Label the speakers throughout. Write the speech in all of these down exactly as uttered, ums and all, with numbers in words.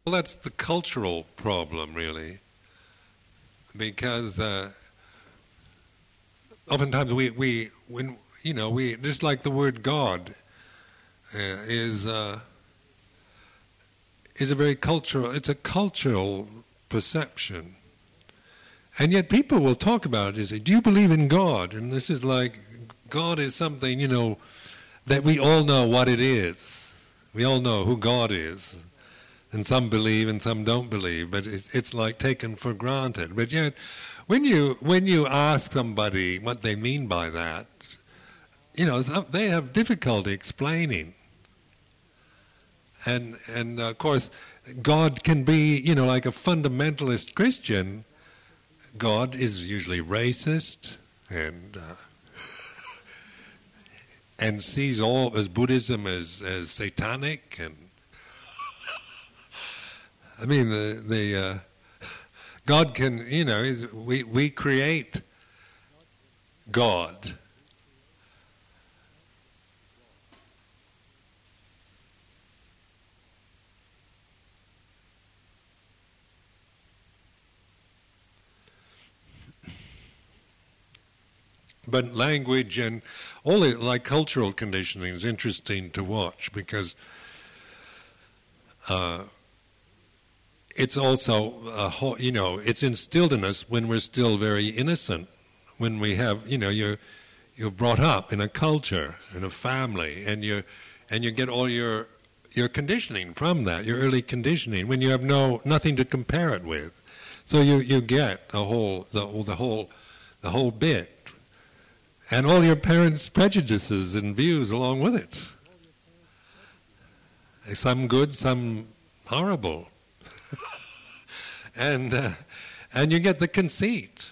Speaker 1: Well, that's the cultural problem, really, because uh, oftentimes we, we, when you know, we just like the word God uh, is uh, is a very cultural. It's a cultural perception, and yet people will talk about it and say, "Do you believe in God?" And this is like God is something, you know, that we all know what it is. We all know who God is. And some believe and some don't believe, but it's, it's like taken for granted. But yet, when you when you ask somebody what they mean by that, you know, they have difficulty explaining. And and uh, of course, God can be, you know, like a fundamentalist Christian. God is usually racist and uh, and sees all as Buddhism as as satanic and. I mean, the the uh, God can, you know, is, we we create God. But language and all the, like cultural conditioning is interesting to watch because. Uh, It's also, a whole, you know, it's instilled in us when we're still very innocent, when we have, you know, you're you're brought up in a culture, in a family, and you and you get all your your conditioning from that, your early conditioning, when you have no nothing to compare it with, so you you get the whole the the whole the whole bit, and all your parents' prejudices and views along with it, some good, some horrible. And uh, and you get the conceit,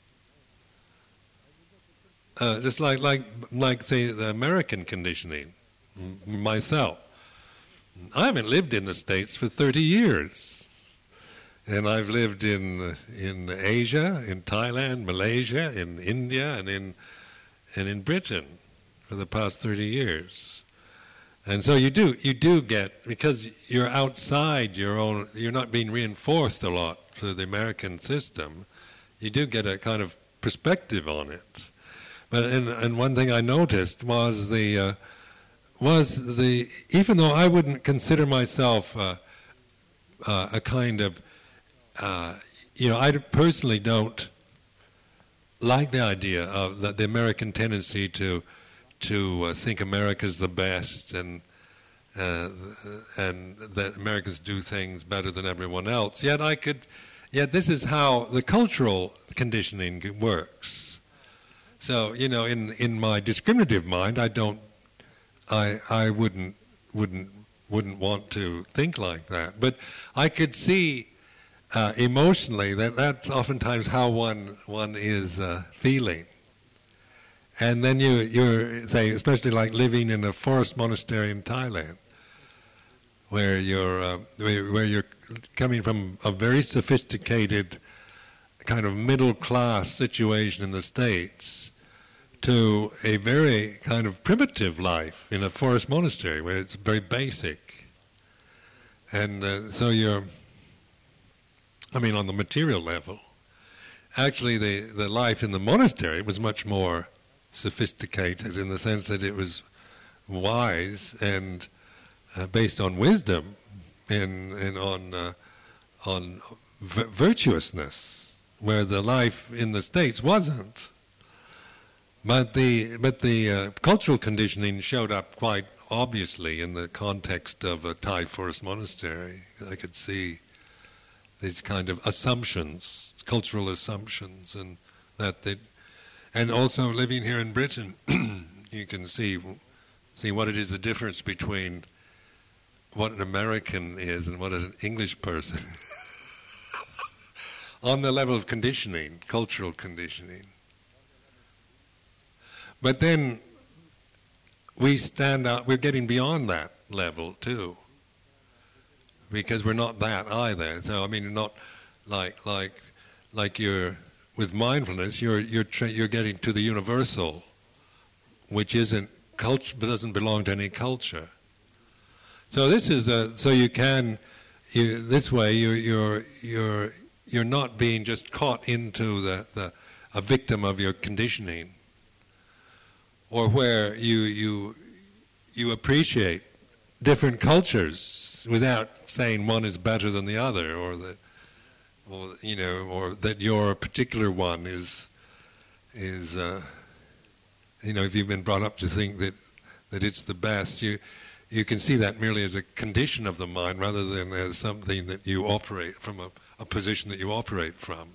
Speaker 1: uh, just like like like say the American conditioning. M- myself, I haven't lived in the States for thirty years, and I've lived in in Asia, in Thailand, Malaysia, in India, and in and in Britain for the past thirty years. And so you do you do get, because you're outside your own, you're not being reinforced a lot through the American system, you do get a kind of perspective on it. But and, and one thing I noticed was the uh, was the even though I wouldn't consider myself uh, uh, a kind of uh, you know, I personally don't like the idea of the, the American tendency to. to uh, think America's the best and uh, and that Americans do things better than everyone else. Yet I could, yet this is how the cultural conditioning works. So you know, in, in my discriminative mind, I don't, I I wouldn't wouldn't wouldn't want to think like that. But I could see uh, emotionally that that's oftentimes how one one is uh, feeling. And then you, you're, say, especially like living in a forest monastery in Thailand, where you're, uh, where, where you're coming from a very sophisticated kind of middle-class situation in the States to a very kind of primitive life in a forest monastery, where it's very basic. And uh, so you're, I mean, on the material level, actually the, the life in the monastery was much more sophisticated in the sense that it was wise and uh, based on wisdom and and on uh, on v- virtuousness, where the life in the States wasn't. But the but the uh, cultural conditioning showed up quite obviously in the context of a Thai forest monastery. I could see these kind of assumptions, cultural assumptions, and that they. And also living here in Britain, you can see see what it is, the difference between what an American is and what an English person on the level of conditioning, cultural conditioning. But then we stand out, we're getting beyond that level too, because we're not that either. So I mean, not like like like you're. With mindfulness, you're you're tra- you're getting to the universal, which isn't culture, doesn't belong to any culture. So this is a, so you can you, this way you, you're you're you're not being just caught into the, the a victim of your conditioning, or where you you you appreciate different cultures without saying one is better than the other, or that, or you know, or that your particular one is is uh, you know, if you've been brought up to think that that it's the best, you you can see that merely as a condition of the mind rather than as something that you operate from a, a position that you operate from.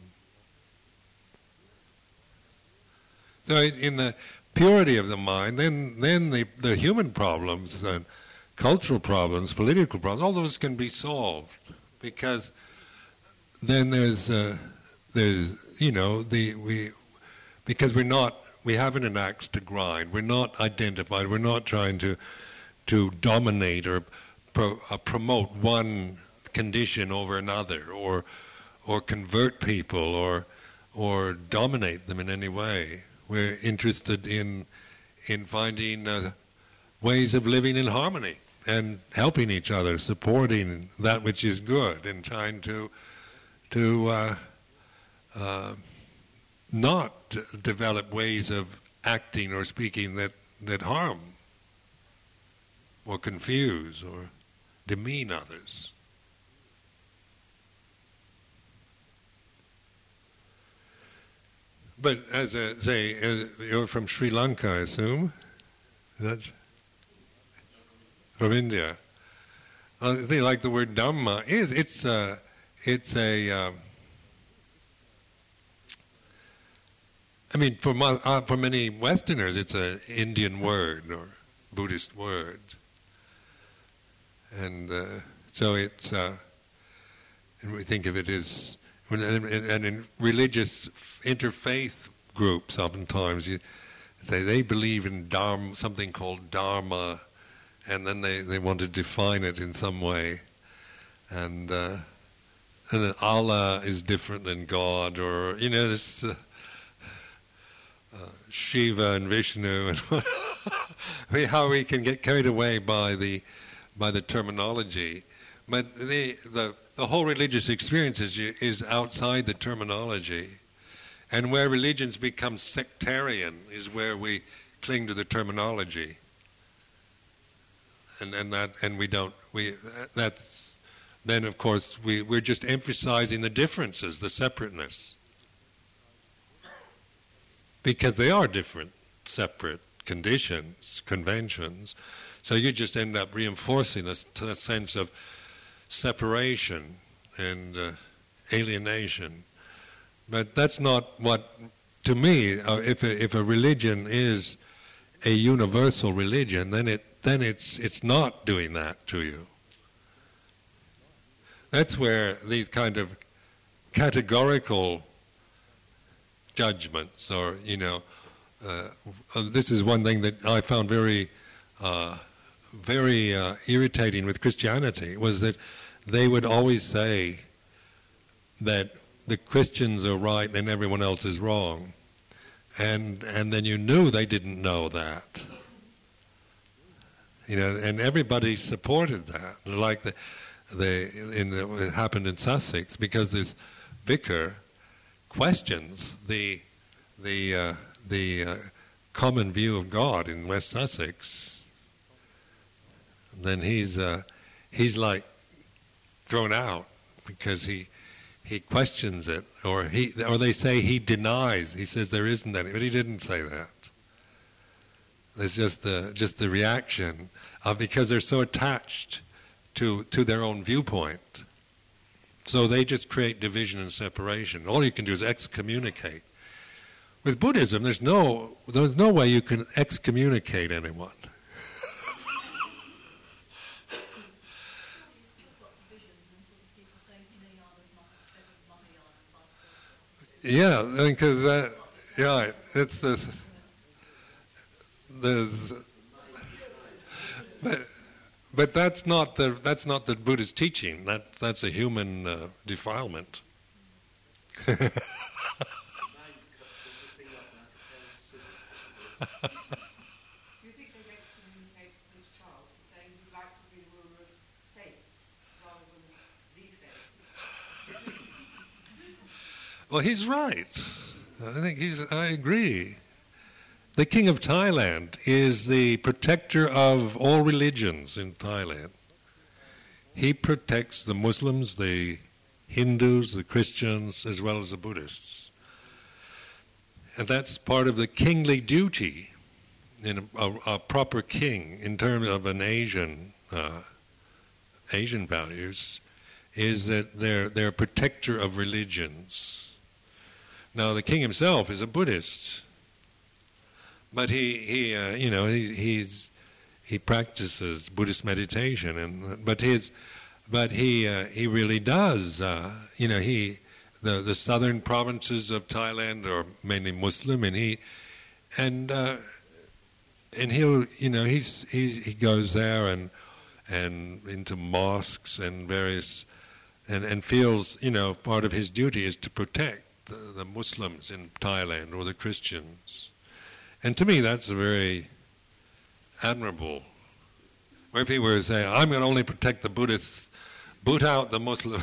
Speaker 1: So in the purity of the mind, then then the, the human problems and cultural problems, political problems, all those can be solved, because then there's uh, there's you know the we because we're not we haven't an axe to grind. We're not identified. We're not trying to to dominate or pro, uh, promote one condition over another, or or convert people, or or dominate them in any way. We're interested in in finding uh, ways of living in harmony and helping each other, supporting that which is good, and trying to to uh, uh, not develop ways of acting or speaking that, that harm or confuse or demean others. But as a, say, as you're from Sri Lanka, I assume? Is that from India? I think like the word Dhamma is, it's a, it's a, um, I mean, for, my, uh, for many Westerners, it's an Indian word or Buddhist word. And uh, so it's, uh, and we think of it as, and in religious interfaith groups, oftentimes you say they believe in dharma, something called dharma, and then they, they want to define it in some way, and uh, and then Allah is different than God, or you know this uh, uh, Shiva and Vishnu, and how we can get carried away by the by the terminology, but the the The whole religious experience is, is outside the terminology. And where religions become sectarian is where we cling to the terminology. And and that and we don't we that's then of course we, we're just emphasizing the differences, the separateness. Because they are different, separate conditions, conventions. So you just end up reinforcing this, the sense of separation and uh, alienation. But that's not what, to me, uh, if a, if a religion is a universal religion, then it then it's it's not doing that to you. That's where these kind of categorical judgments, or you know, uh, uh, this is one thing that I found very uh, very uh, irritating with Christianity, was that they would always say that the Christians are right and everyone else is wrong. And and then you knew they didn't know that. You know, and everybody supported that. Like the the in the it happened in Sussex, because this vicar questions the the uh, the uh, common view of God in West Sussex. Then he's uh, he's like thrown out because he he questions it, or he or they say he denies. He says there isn't any, but he didn't say that. It's just the just the reaction of, because they're so attached to to their own viewpoint. So they just create division and separation. All you can do is excommunicate. With Buddhism, there's no there's no way you can excommunicate anyone. Yeah, because that, yeah, it's the the, but but that's not the that's not the Buddhist teaching. That that's a human uh, defilement.
Speaker 2: Do you think they excommunicate Prince Charles for saying he'd like to be the ruler of faiths rather than
Speaker 1: Well, he's right. I think he's. I agree. The king of Thailand is the protector of all religions in Thailand. He protects the Muslims, the Hindus, the Christians, as well as the Buddhists. And that's part of the kingly duty in a, a, a proper king in terms of an Asian uh, Asian values, is that they're they're a protector of religions. Now the king himself is a Buddhist, but he he uh, you know he he's he practices Buddhist meditation, and but his but he uh, he really does uh, you know he the the southern provinces of Thailand are mainly Muslim, and he and uh, and he'll you know he's he he goes there and and into mosques and various and and feels you know part of his duty is to protect the, the Muslims in Thailand or the Christians, and to me that's a very admirable. Where people were saying, I'm going to only protect the Buddhists, boot out the Muslims.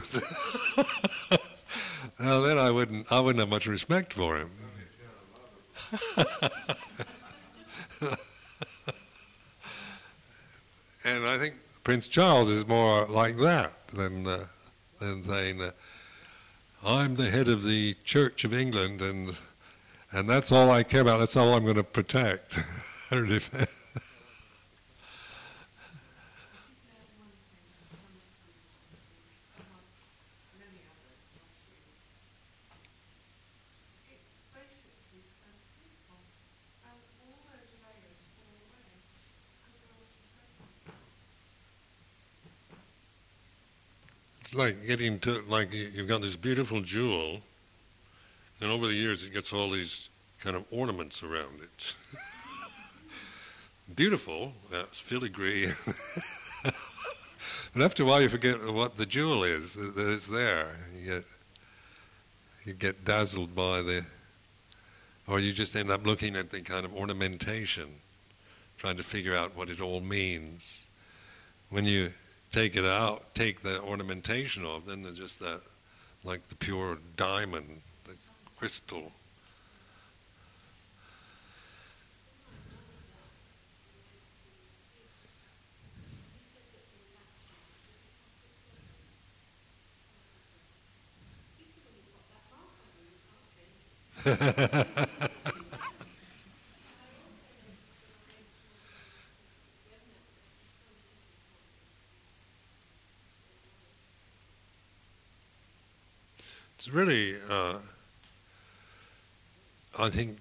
Speaker 1: Well, then I wouldn't, I wouldn't have much respect for him. And I think Prince Charles is more like that than, uh, than saying, uh, I'm the head of the Church of England, and and that's all I care about, that's all I'm going to protect or defend. It's like getting to, like you've got this beautiful jewel, and over the years it gets all these kind of ornaments around it. Beautiful, that's filigree. But after a while you forget what the jewel is, that it's there. You get, you get dazzled by the, or you just end up looking at the kind of ornamentation, trying to figure out what it all means. When you take it out, take the ornamentation off, then there's just that, like the pure diamond, the crystal. It's really, uh, I think,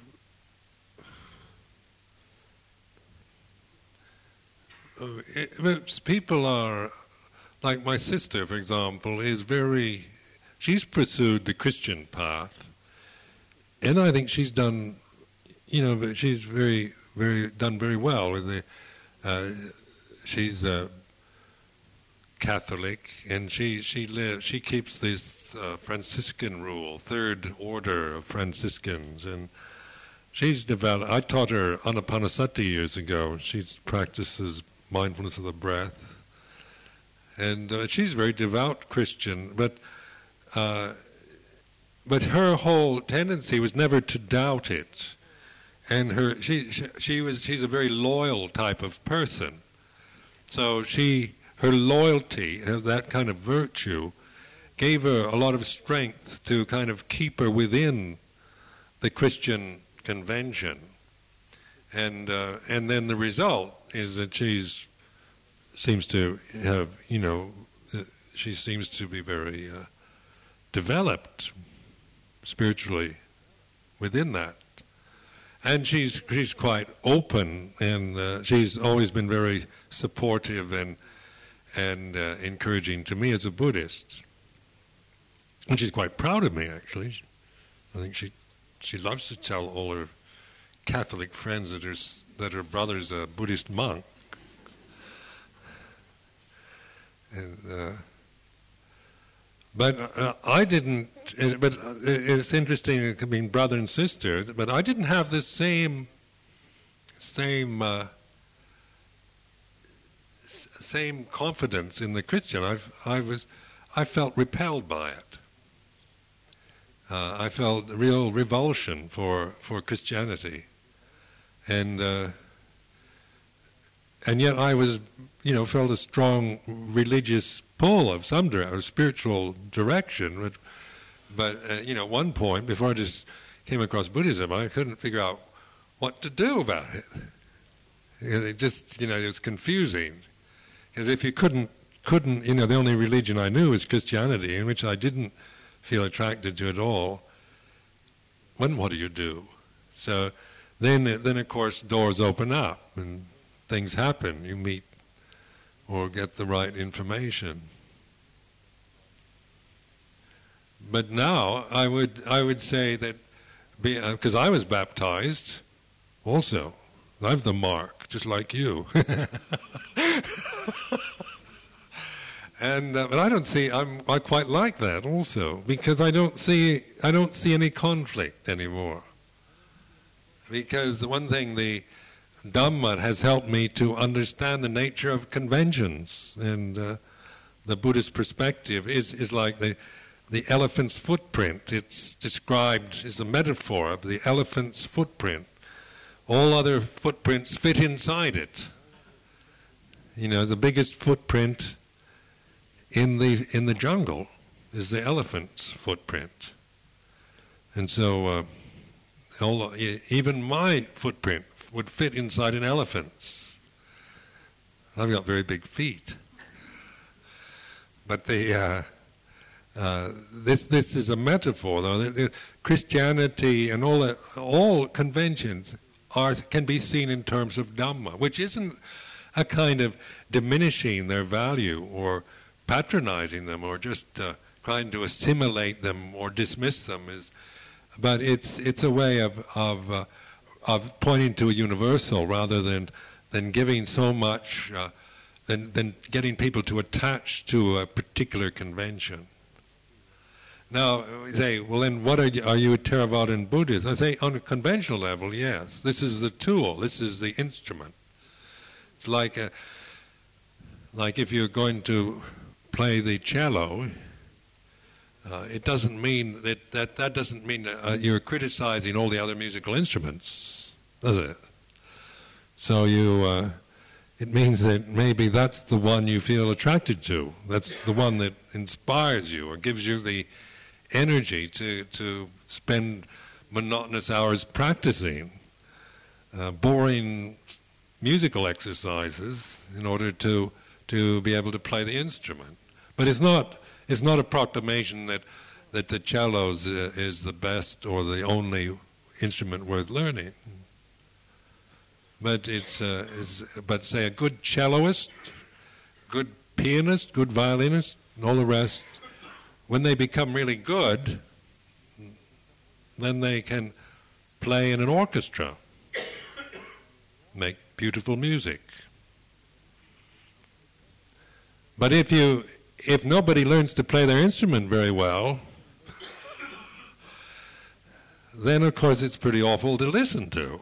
Speaker 1: uh, it, people are, like my sister, for example, is very, she's pursued the Christian path, and I think she's done, you know, but she's very, very, done very well with the, uh, she's a Catholic, and she, she lives, she keeps this Uh, Franciscan rule, third order of Franciscans, and she's developed. I taught her Anapanasati years ago. She practices mindfulness of the breath, and uh, she's a very devout Christian. But uh, but her whole tendency was never to doubt it, and her she she, she was she's a very loyal type of person. So she her loyalty, that kind of virtue, gave her a lot of strength to kind of keep her within the Christian convention, and uh, and then the result is that she's seems to have you know uh, she seems to be very uh, developed spiritually within that, and she's she's quite open, and uh, she's always been very supportive and and uh, encouraging to me as a Buddhist. And she's quite proud of me, actually. I think she she loves to tell all her Catholic friends that her, that her brother's a Buddhist monk. And, uh, but uh, I didn't, it, but it's interesting, it could mean brother and sister, but I didn't have the same, same, uh, same confidence in the Christian. I I was, I felt repelled by it. uh, I felt real revulsion for, for Christianity. And uh, and yet I was, you know, felt a strong religious pull of some dire- or spiritual direction. But, but uh, you know, at one point, before I just came across Buddhism, I couldn't figure out what to do about it. It just, you know, it was confusing. Because if you couldn't, couldn't, you know, the only religion I knew was Christianity, in which I didn't feel attracted to at all, then what do you do? So then, then of course, doors open up and things happen. You meet or get the right information. But now I would, I would say that, because uh, I was baptized also. I have the mark, just like you. And uh, but I don't see. I'm, I quite like that also, because I don't see. I don't see any conflict anymore. Because the one thing, the Dhamma has helped me to understand the nature of conventions, and uh, the Buddhist perspective is is like the the elephant's footprint. It's described as a metaphor of the elephant's footprint. All other footprints fit inside it. You know, the biggest footprint in the in the jungle is the elephant's footprint. And so, uh, all, even my footprint would fit inside an elephant's. I've got very big feet. But the uh, uh, this this is a metaphor, though. The, the Christianity and all the, all conventions are can be seen in terms of Dhamma, which isn't a kind of diminishing their value or patronizing them or just uh, trying to assimilate them or dismiss them, is, but it's it's a way of of uh, of pointing to a universal rather than than giving so much, uh, than than getting people to attach to a particular convention. Now, we say, well, then what are you, are you a Theravadan Buddhist? I say, on a conventional level, yes. This is the tool. This is the instrument. It's like a, like if you're going to play the cello, uh, it doesn't mean that that, that doesn't mean uh, you're criticizing all the other musical instruments, does it? So you, uh, it means that maybe that's the one you feel attracted to. That's the one that inspires you or gives you the energy to to spend monotonous hours practicing uh, boring musical exercises in order to to be able to play the instrument. But it's not it's not a proclamation that that the cello is, uh, is the best or the only instrument worth learning. But it's, uh, it's but say a good celloist, good pianist, good violinist, and all the rest, when they become really good, then they can play in an orchestra, make beautiful music. But if you, if nobody learns to play their instrument very well, then of course it's pretty awful to listen to.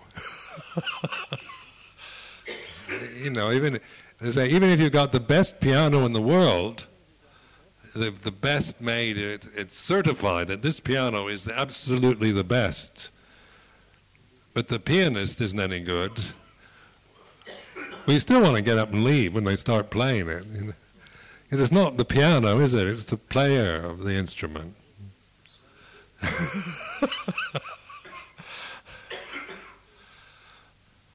Speaker 1: You know, even they say, even if you've got the best piano in the world, the the best made, it, it's certified that this piano is absolutely the best, but the pianist isn't any good, we still want to get up and leave when they start playing it. You know? It's not the piano, is it? It's the player of the instrument.